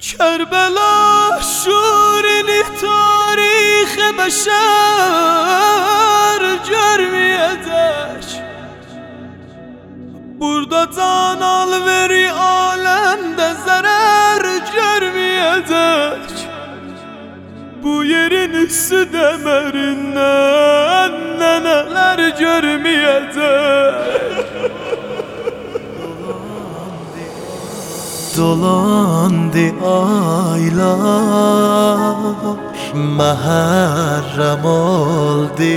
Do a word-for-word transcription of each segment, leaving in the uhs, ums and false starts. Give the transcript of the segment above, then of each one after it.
کربلا شورینی تاریخ بشر جرمیتش burada can alveri alemde zarar görmeyecek. Bu yerin üstü demerinden neler görmeyecek. Dolandı aylar, Muharrem oldu,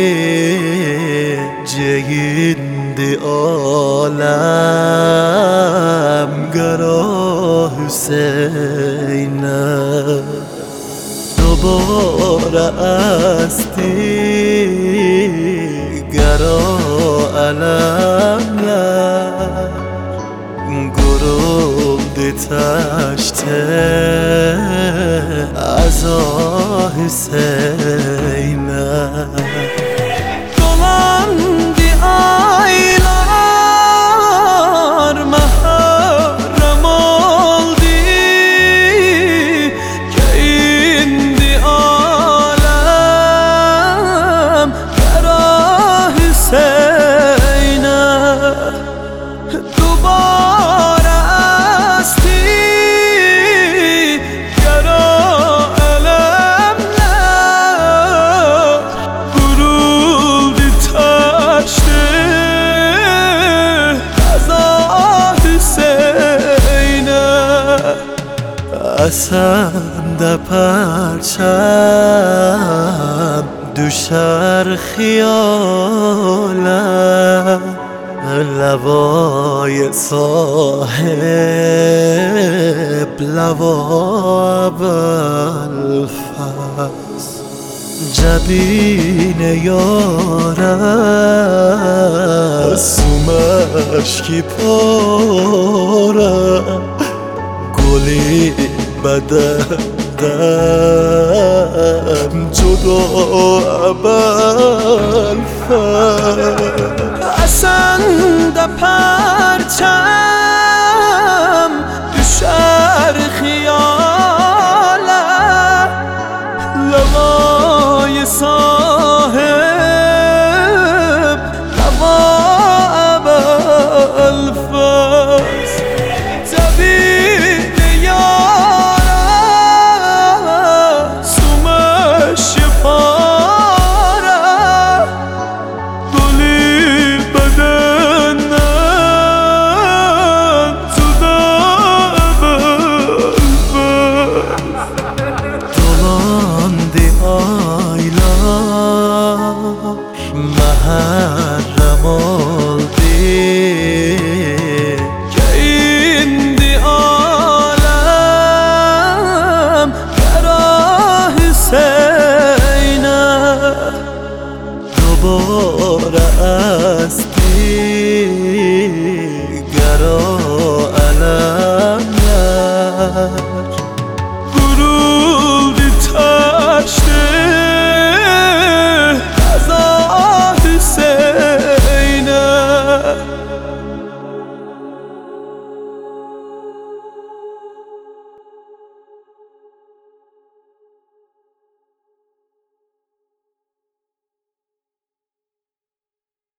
ceyindi alem gara Hüseyin'e. دوباره استی گرا علمler گرولدی تشته ازا Hüseyin'e. Dolandı aylar, Muharrem oldu, keyindi alem kara Hüseyin'e. Dubara esti kara elemler guruldu taştı kaza Hüseyin'e. Esende perçem düşer hiyale, لوای صاحب لوا بالفز جبین یاره سومش کی پاره گلی بددم جدا بالفز Esende perçem